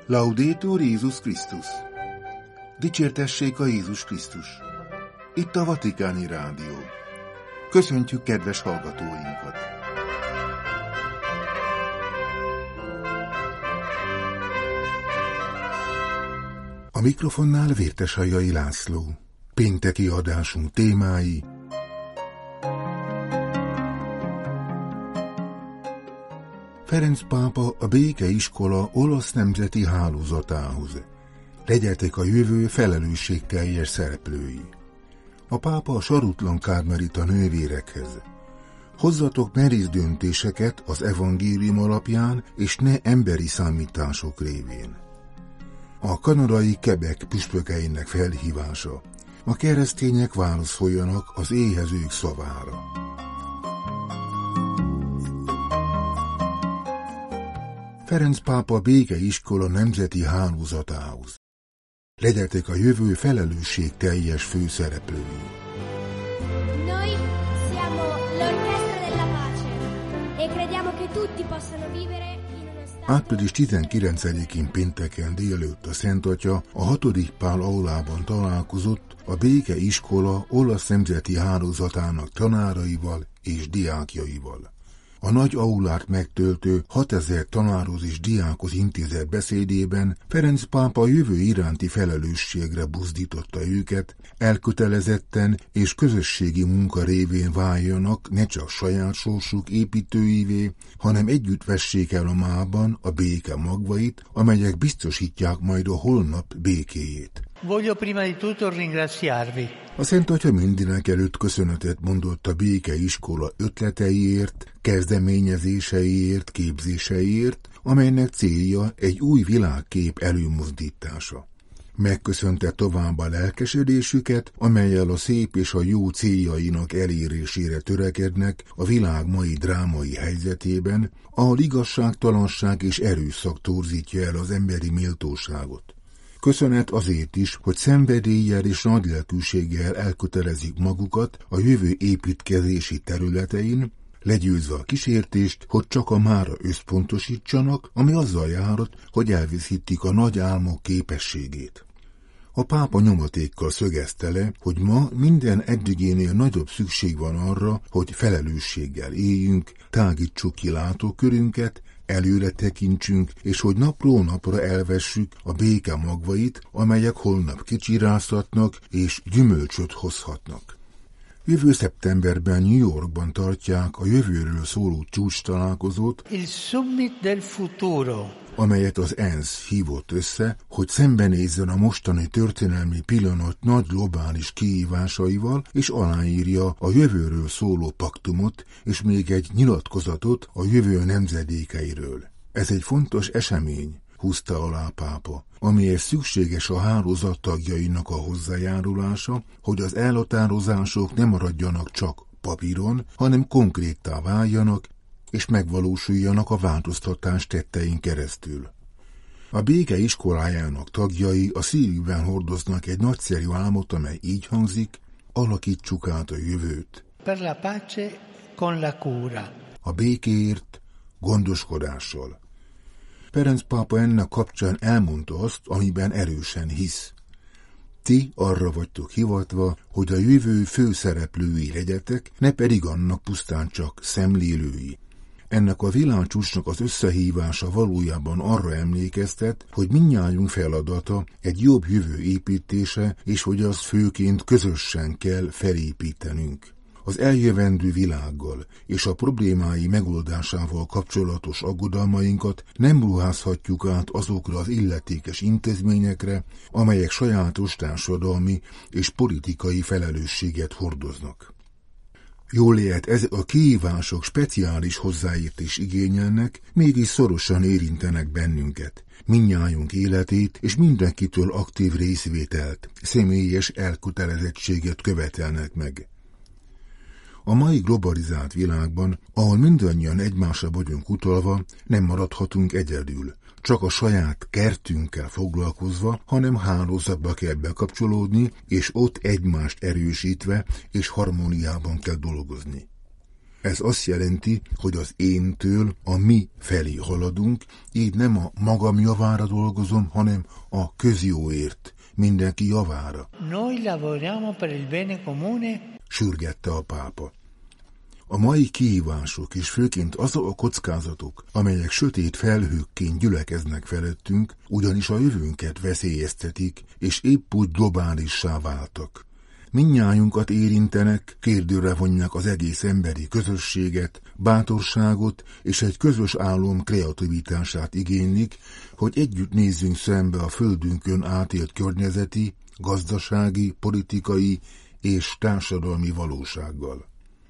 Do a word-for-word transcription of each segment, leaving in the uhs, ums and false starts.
Laudetur Jézus Krisztus! Dicsértessék a Jézus Krisztus! Itt a Vatikáni Rádió. Köszöntjük kedves hallgatóinkat! A mikrofonnál Vértesajai László. Pénteki adásunk témái: Ferenc pápa a békeiskola olasz nemzeti hálózatához. Legyetek a jövő felelősségteljes szereplői. A pápa a sarutlan kármelita nővérekhez. Hozzatok merész döntéseket az evangélium alapján, és ne emberi számítások révén. A kanadai Quebec püspökeinek felhívása. A keresztények válaszoljanak az éhezők szavára. Ferenc pápa békeiskola nemzeti hálózatához. Legyetek a jövő felelősségteljes főszereplői. Noi siamo l'orchestra della pace e crediamo che tutti possano vivere in uno stato. Április tizenkilencedikén pénteken délelőtt a Szent Atya a hatodik Pál aulában találkozott a békeiskola olasz nemzeti hálózatának tanáraival és diákjaival. A nagy aulát megtöltő hatezer tanárhoz és diákhoz intézett beszédében Ferenc pápa jövő iránti felelősségre buzdította őket, elkötelezetten és közösségi munka révén váljanak ne csak saját sorsuk építőivé, hanem együtt vessék el a mában a béke magvait, amelyek biztosítják majd a holnap békéjét. Voglio prima di tutto ringraziarvi. A Szent Atya mindenek előtt köszönetet mondott a békeiskola ötleteiért, kezdeményezéseiért, képzéseiért, amelynek célja egy új világkép előmozdítása. Megköszönte továbbá lelkesedésüket, amellyel a szép és a jó céljainak elérésére törekednek a világ mai drámai helyzetében, ahol igazságtalanság és erőszak torzítja el az emberi méltóságot. Köszönet azért is, hogy szenvedéllyel és nagylelkűséggel elkötelezik magukat a jövő építkezési területein, legyőzve a kísértést, hogy csak a mára összpontosítsanak, ami azzal járhat, hogy elveszítik a nagy álmok képességét. A pápa nyomatékkal szögezte le, hogy ma minden eddigénél nagyobb szükség van arra, hogy felelősséggel éljünk, tágítsuk ki látókörünket, előre tekintsünk, és hogy napról napra elvessük a béke magvait, amelyek holnap kicsirázhatnak és gyümölcsöt hozhatnak. Jövő szeptemberben New Yorkban tartják a jövőről szóló csúcstalálkozót, Il Summit del Futuro, amelyet az ENSZ hívott össze, hogy szembenézzen a mostani történelmi pillanat nagy globális kihívásaival, és aláírja a jövőről szóló paktumot, és még egy nyilatkozatot a jövő nemzedékeiről. Ez egy fontos esemény, húzta alá a pápa, amihez szükséges a hálózat tagjainak a hozzájárulása, hogy az elhatározások ne maradjanak csak papíron, hanem konkréttá váljanak, és megvalósuljanak a változtatás tettein keresztül. A béke iskolájának tagjai a szívükben hordoznak egy nagyszerű álmot, amely így hangzik: alakítsuk át a jövőt. Per la pace con la cura. A békéért gondoskodással. Ferenc pápa ennek kapcsán elmondta azt, amiben erősen hisz. Ti arra vagytok hivatva, hogy a jövő főszereplői legyetek, ne pedig annak pusztán csak szemlélői. Ennek a világcsúcsnak az összehívása valójában arra emlékeztet, hogy mindnyájunk feladata egy jobb jövő építése, és hogy azt főként közösen kell felépítenünk. Az eljövendő világgal és a problémái megoldásával kapcsolatos aggodalmainkat nem ruházhatjuk át azokra az illetékes intézményekre, amelyek sajátos társadalmi és politikai felelősséget hordoznak. Jól lehet, ezek a kihívások speciális hozzáértés igényelnek, mégis szorosan érintenek bennünket, mindnyájunk életét és mindenkitől aktív részvételt, személyes elkötelezettséget követelnek meg. A mai globalizált világban, ahol mindannyian egymásra vagyunk utalva, nem maradhatunk egyedül, csak a saját kertünkkel foglalkozva, hanem hálózatba kell bekapcsolódni, és ott egymást erősítve és harmóniában kell dolgozni. Ez azt jelenti, hogy az éntől a mi felé haladunk, így nem a magam javára dolgozom, hanem a közjóért, mindenki javára. Noi lavoriamo per il bene comune, sürgette a pápa. A mai kihívások és főként azok a kockázatok, amelyek sötét felhőkként gyülekeznek felettünk, ugyanis a jövőnket veszélyeztetik, és épp úgy globálissá váltak. Mindnyájunkat érintenek, kérdőre vonják az egész emberi közösséget, bátorságot és egy közös álom kreativitását igénylik, hogy együtt nézzünk szembe a földünkön átélt környezeti, gazdasági, politikai és társadalmi valósággal.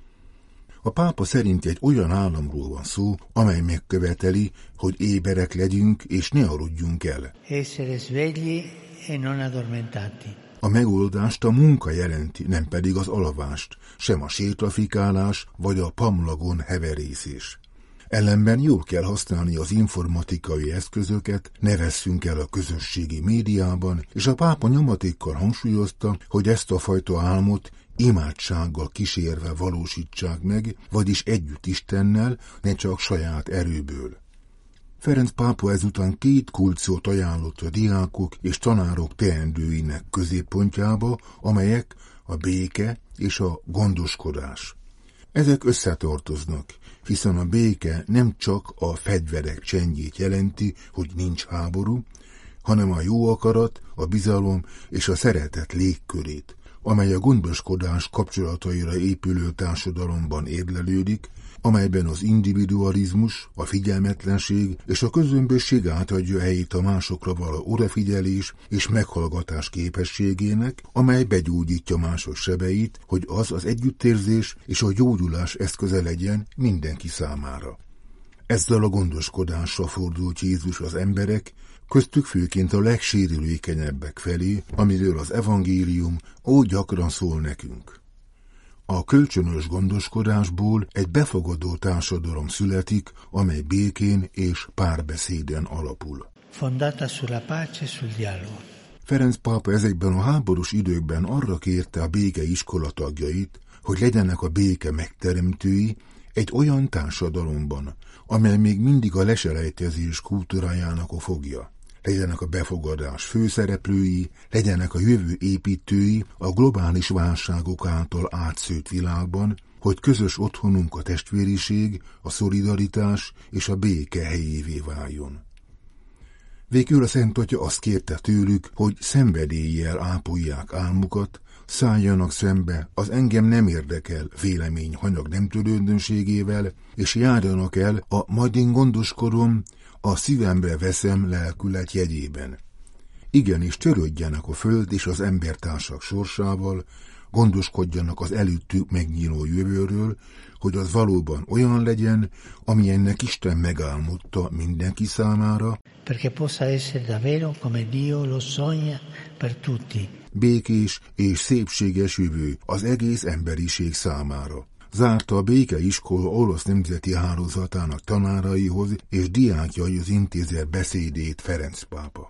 A pápa szerint egy olyan államról van szó, amely megköveteli, hogy éberek legyünk és ne aludjunk el. essere svegli e non addormentati. A megoldást a munka jelenti, nem pedig az alvást, sem a sétafikálás vagy a pamlagon heverészés. Ellenben jól kell használni az informatikai eszközöket, ne vesszünk el a közösségi médiában, és a pápa nyomatékkal hangsúlyozta, hogy ezt a fajta álmot imádsággal kísérve valósítsák meg, vagyis együtt Istennel, ne csak saját erőből. Ferenc pápa ezután két kulcsot ajánlott a diákok és tanárok teendőinek középpontjába, amelyek a béke és a gondoskodás. Ezek összetartoznak, hiszen a béke nem csak a fegyverek csendjét jelenti, hogy nincs háború, hanem a jó akarat, a bizalom és a szeretet légkörét, amely a gondoskodás kapcsolataira épülő társadalomban érlelődik, amelyben az individualizmus, a figyelmetlenség és a közömbösség átadja helyét a másokra való odafigyelés és meghallgatás képességének, amely begyógyítja mások sebeit, hogy az az együttérzés és a gyógyulás eszköze legyen mindenki számára. Ezzel a gondoskodással fordult Jézus az emberek, köztük főként a legsérülékenyebbek felé, amiről az evangélium ó gyakran szól nekünk. A kölcsönös gondoskodásból egy befogadó társadalom születik, amely békén és párbeszéden alapul. Fondata sulla pace e sul dialogo. Ferenc pápa ezekben a háborús időkben arra kérte a béke iskola tagjait, hogy legyenek a béke megteremtői egy olyan társadalomban, amely még mindig a leselejtezés kultúrájának a fogja. Legyenek a befogadás főszereplői, legyenek a jövő építői a globális válságok által átszőtt világban, hogy közös otthonunk a testvériség, a szolidaritás és a béke helyévé váljon. Végül a Szent Atya azt kérte tőlük, hogy szenvedéllyel ápolják álmukat, szálljanak szembe az engem nem érdekel vélemény hanyag nemtörődönségével, és járjanak el a majd én gondoskodom, a szívemre veszem lelkület jegyében. Igenis törődjenek a föld és az embertársak sorsával, gondoskodjanak az előttük megnyíló jövőről, hogy az valóban olyan legyen, amilyennek Isten megálmodta mindenki számára, perché possa essere davvero come Dio lo sogna per tutti. Békés és szépséges jövő az egész emberiség számára. Zárta a békeiskola orosz nemzeti hálózatának tanáraihoz és diákjaihoz intézett beszédét Ferenc pápa.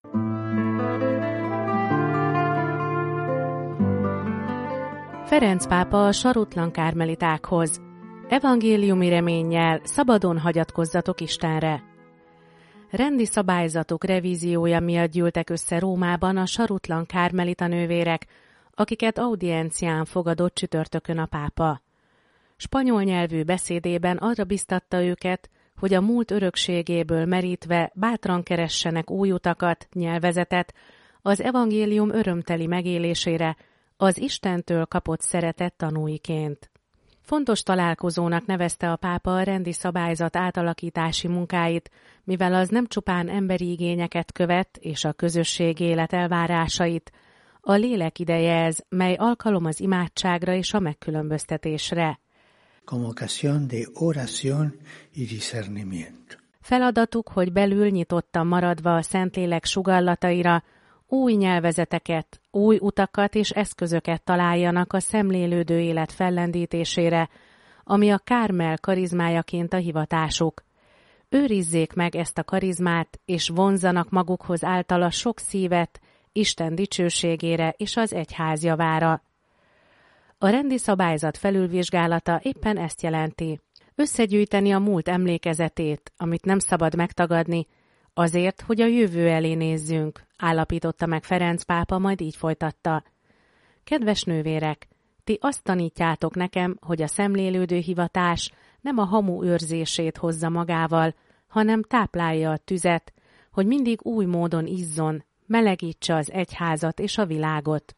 Ferenc pápa a sarutlan kármelitákhoz. Evangéliumi reménnyel szabadon hagyatkozzatok Istenre. Rendi szabályzatok revíziója miatt gyűltek össze Rómában a sarutlan kármelita nővérek, akiket audiencián fogadott csütörtökön a pápa. Spanyol nyelvű beszédében arra biztatta őket, hogy a múlt örökségéből merítve bátran keressenek új utakat, nyelvezetet, az evangélium örömteli megélésére, az Istentől kapott szeretet tanúiként. Fontos találkozónak nevezte a pápa a rendi szabályzat átalakítási munkáit, mivel az nem csupán emberi igényeket követ és a közösség élet elvárásait, a lélek ideje ez, mely alkalom az imádságra és a megkülönböztetésre. Como ocasión de oración y discernimiento. Feladatuk, hogy belül nyitottan maradva a Szentlélek sugallataira, új nyelvezeteket, új utakat és eszközöket találjanak a szemlélődő élet fellendítésére, ami a Kármel karizmájaként a hivatásuk. Őrizzék meg ezt a karizmát, és vonzzanak magukhoz általa sok szívet, Isten dicsőségére és az egyház javára. A rendi szabályzat felülvizsgálata éppen ezt jelenti. Összegyűjteni a múlt emlékezetét, amit nem szabad megtagadni, azért, hogy a jövő elé nézzünk, állapította meg Ferenc pápa, majd így folytatta. Kedves nővérek, ti azt tanítjátok nekem, hogy a szemlélődő hivatás nem a hamu őrzését hozza magával, hanem táplálja a tüzet, hogy mindig új módon izzon, melegítse az egyházat és a világot.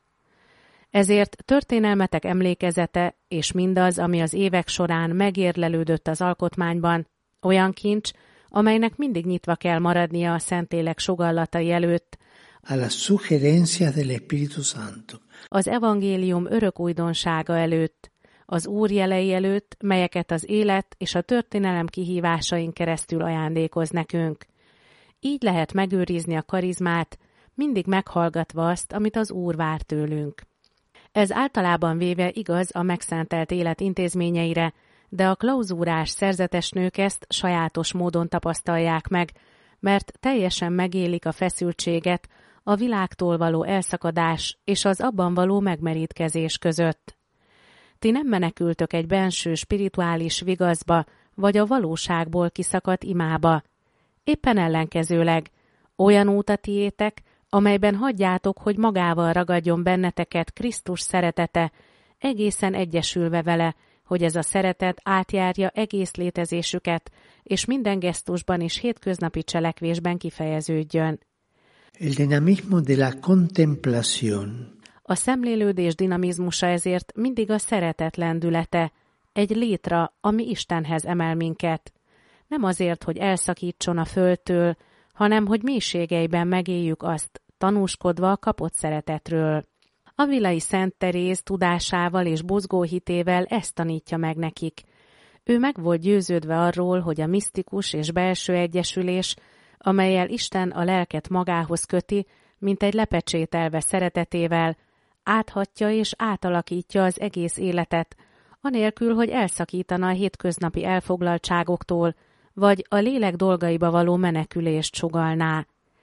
Ezért történelmetek emlékezete és mindaz, ami az évek során megérlelődött az alkotmányban, olyan kincs, amelynek mindig nyitva kell maradnia a Szentlélek sugallatai előtt, alla sugerencia del Espíritu Santo. Az evangélium örök újdonsága előtt, az Úr jelei előtt, melyeket az élet és a történelem kihívásain keresztül ajándékoz nekünk. Így lehet megőrizni a karizmát, mindig meghallgatva azt, amit az Úr vár tőlünk. Ez általában véve igaz a megszentelt élet intézményeire, de a klauzúrás szerzetes nők ezt sajátos módon tapasztalják meg, mert teljesen megélik a feszültséget, a világtól való elszakadás és az abban való megmerítkezés között. Ti nem menekültök egy benső spirituális vigaszba, vagy a valóságból kiszakadt imába. Éppen ellenkezőleg, olyan út a tiétek, amelyben hagyjátok, hogy magával ragadjon benneteket Krisztus szeretete, egészen egyesülve vele, hogy ez a szeretet átjárja egész létezésüket, és minden gesztusban és hétköznapi cselekvésben kifejeződjön. El dinamismo de la contemplación. A szemlélődés dinamizmusa ezért mindig a szeretet lendülete, egy létra, ami Istenhez emel minket. Nem azért, hogy elszakítson a földtől, hanem hogy mélységeiben megéljük azt, tanúskodva a kapott szeretetről. Avilai Szent Teréz tudásával és buzgó hitével ezt tanítja meg nekik. Ő meg volt győződve arról, hogy a misztikus és belső egyesülés, amellyel Isten a lelket magához köti, mint egy lepecsételve szeretetével, áthatja és átalakítja az egész életet, anélkül, hogy elszakítana a hétköznapi elfoglaltságoktól, vagy a lélek dolgaiba való menekülést sugallná.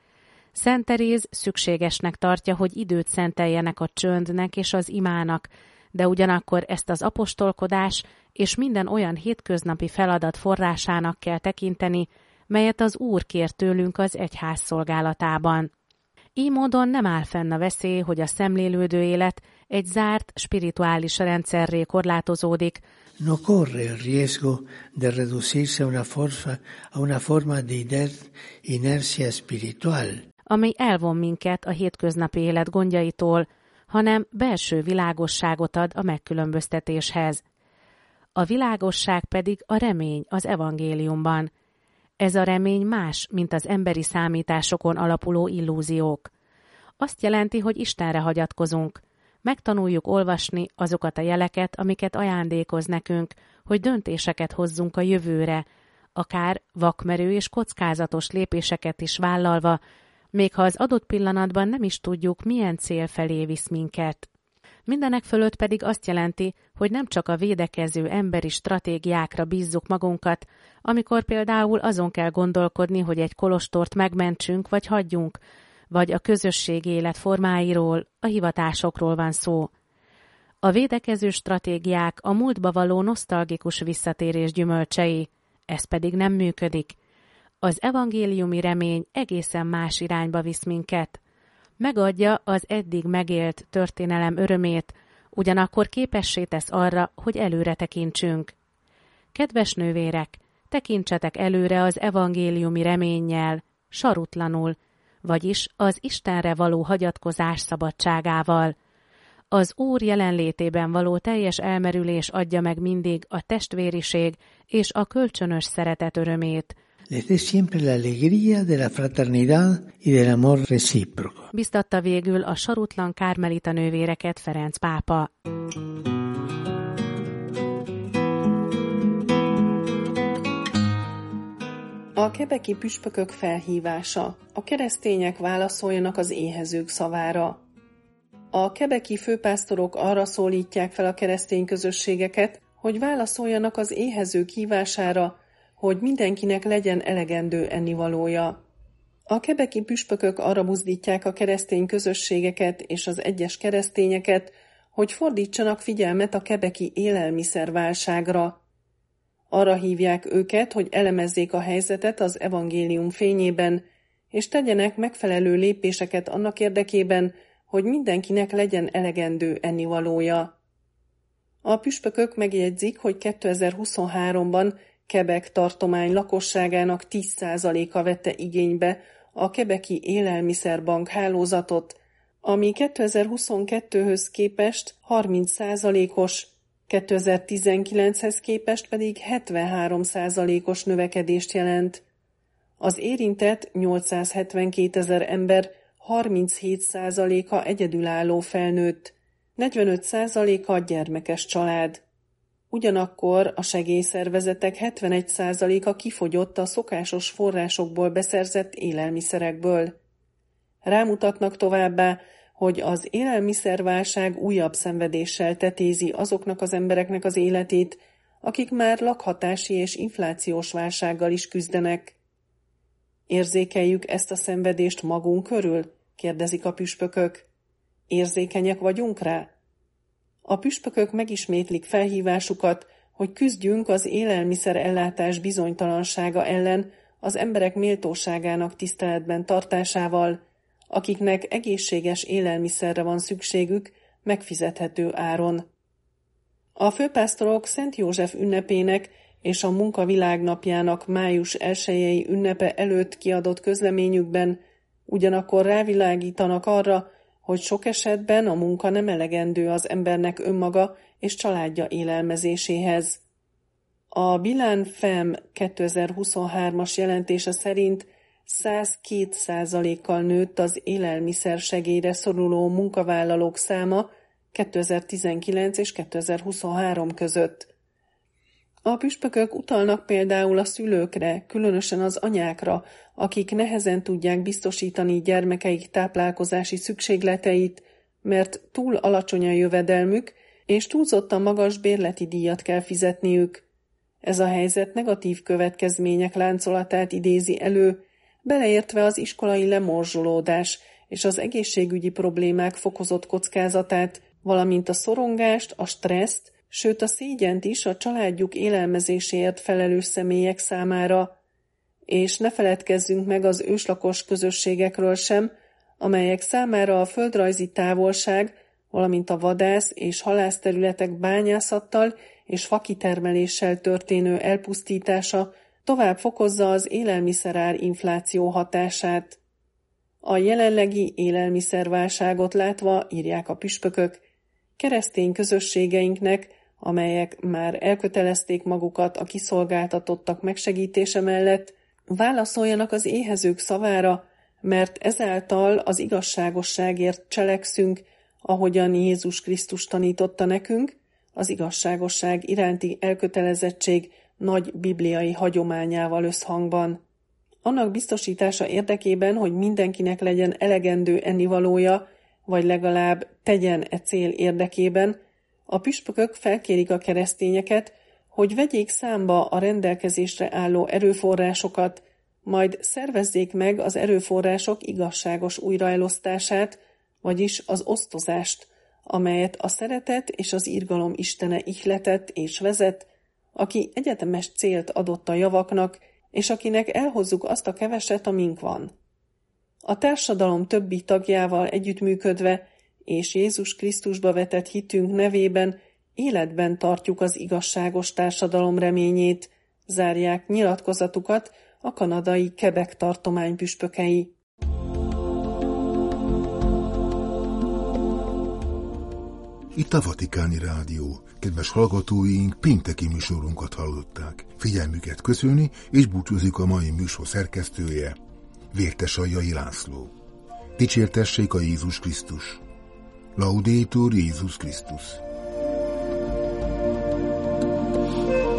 Szent Teréz szükségesnek tartja, hogy időt szenteljenek a csöndnek és az imának, de ugyanakkor ezt az apostolkodás és minden olyan hétköznapi feladat forrásának kell tekinteni, melyet az Úr kér tőlünk az egyház szolgálatában. Így módon nem áll fenn a veszély, hogy a szemlélődő élet egy zárt, spirituális rendszerré korlátozódik, no corre el riesgo de reducirse a una, forma, a una forma de inercia espiritual, amely elvon minket a hétköznapi élet gondjaitól, hanem belső világosságot ad a megkülönböztetéshez. A világosság pedig a remény az evangéliumban. Ez a remény más, mint az emberi számításokon alapuló illúziók. Azt jelenti, hogy Istenre hagyatkozunk. Megtanuljuk olvasni azokat a jeleket, amiket ajándékoz nekünk, hogy döntéseket hozzunk a jövőre, akár vakmerő és kockázatos lépéseket is vállalva, még ha az adott pillanatban nem is tudjuk, milyen cél felé visz minket. Mindenek fölött pedig azt jelenti, hogy nem csak a védekező emberi stratégiákra bízzuk magunkat, amikor például azon kell gondolkodni, hogy egy kolostort megmentsünk vagy hagyjunk, vagy a közösségi élet formáiról, a hivatásokról van szó. A védekező stratégiák a múltba való nosztalgikus visszatérés gyümölcsei, ez pedig nem működik. Az evangéliumi remény egészen más irányba visz minket. Megadja az eddig megélt történelem örömét, ugyanakkor képessé tesz arra, hogy előre tekintsünk. Kedves nővérek, tekintsetek előre az evangéliumi reménnyel, sarutlanul, vagyis az Istenre való hagyatkozás szabadságával. Az Úr jelenlétében való teljes elmerülés adja meg mindig a testvériség és a kölcsönös szeretet örömét. Les dé siempre la alegría de la fraternidad y del amor recíproco. Biztatta végül a sarutlan kármelita nővéreket Ferenc pápa. A quebeci püspökök felhívása. A keresztények válaszoljanak az éhezők szavára. A quebeci főpásztorok arra szólítják fel a keresztény közösségeket, hogy válaszoljanak az éhezők hívására, hogy mindenkinek legyen elegendő ennivalója. A quebeci püspökök arra buzdítják a keresztény közösségeket és az egyes keresztényeket, hogy fordítsanak figyelmet a quebeci élelmiszerválságra. Arra hívják őket, hogy elemezzék a helyzetet az evangélium fényében, és tegyenek megfelelő lépéseket annak érdekében, hogy mindenkinek legyen elegendő ennivalója. A püspökök megjegyzik, hogy kétezer-huszonháromban Quebec tartomány lakosságának tíz százaléka vette igénybe a quebeci élelmiszerbank hálózatot, ami kétezer-huszonkettőhöz képest harminc százalékos, kétezer-tizenkilenchez képest pedig hetvenhárom százalékos növekedést jelent. Az érintett nyolcszázhetvenkétezer ember harminchét százaléka egyedülálló felnőtt, negyvenöt százaléka gyermekes család. Ugyanakkor a segélyszervezetek hetvenegy százaléka kifogyott a szokásos forrásokból beszerzett élelmiszerekből. Rámutatnak továbbá, hogy az élelmiszerválság újabb szenvedéssel tetézi azoknak az embereknek az életét, akik már lakhatási és inflációs válsággal is küzdenek. Érzékeljük ezt a szenvedést magunk körül? Kérdezik a püspökök. Érzékenyek vagyunk rá? A püspökök megismétlik felhívásukat, hogy küzdjünk az élelmiszer ellátás bizonytalansága ellen az emberek méltóságának tiszteletben tartásával, akiknek egészséges élelmiszerre van szükségük megfizethető áron. A főpásztorok Szent József ünnepének és a munkavilágnapjának május elsejei ünnepe előtt kiadott közleményükben ugyanakkor rávilágítanak arra, hogy sok esetben a munka nem elegendő az embernek önmaga és családja élelmezéséhez. A Bilan Fem kétezer-huszonhármas jelentése szerint százkettő százalékkal nőtt az élelmiszer segélyre szoruló munkavállalók száma kétezer-tizenkilenc és kétezer-huszonhárom között. A püspökök utalnak például a szülőkre, különösen az anyákra, akik nehezen tudják biztosítani gyermekeik táplálkozási szükségleteit, mert túl alacsony a jövedelmük, és túlzottan magas bérleti díjat kell fizetniük. Ez a helyzet negatív következmények láncolatát idézi elő, beleértve az iskolai lemorzsolódás és az egészségügyi problémák fokozott kockázatát, valamint a szorongást, a stresszt, sőt a szégyent is a családjuk élelmezéséért felelős személyek számára. És ne feledkezzünk meg az őslakos közösségekről sem, amelyek számára a földrajzi távolság, valamint a vadász- és halászterületek bányászattal és fakitermeléssel történő elpusztítása tovább fokozza az élelmiszerár infláció hatását. A jelenlegi élelmiszerválságot látva, írják a püspökök, keresztény közösségeinknek, amelyek már elkötelezték magukat a kiszolgáltatottak megsegítése mellett, válaszoljanak az éhezők szavára, mert ezáltal az igazságosságért cselekszünk, ahogyan Jézus Krisztus tanította nekünk, az igazságosság iránti elkötelezettség nagy bibliai hagyományával összhangban. Annak biztosítása érdekében, hogy mindenkinek legyen elegendő ennivalója, vagy legalább tegyen e cél érdekében, a püspökök felkérik a keresztényeket, hogy vegyék számba a rendelkezésre álló erőforrásokat, majd szervezzék meg az erőforrások igazságos újraelosztását, vagyis az osztozást, amelyet a szeretet és az irgalom Istene ihletett és vezet, aki egyetemes célt adott a javaknak, és akinek elhozzuk azt a keveset, amink van. A társadalom többi tagjával együttműködve és Jézus Krisztusba vetett hitünk nevében életben tartjuk az igazságos társadalom reményét, zárják nyilatkozatukat a kanadai Quebec tartomány püspökei. Itt a Vatikáni Rádió. Kedves hallgatóink, pénteki műsorunkat hallották. Figyelmüket köszöni, és búcsúzik a mai műsor szerkesztője, Vértesajjai László. Dicsértessék a Jézus Krisztus! Laudetur Jézus Krisztus!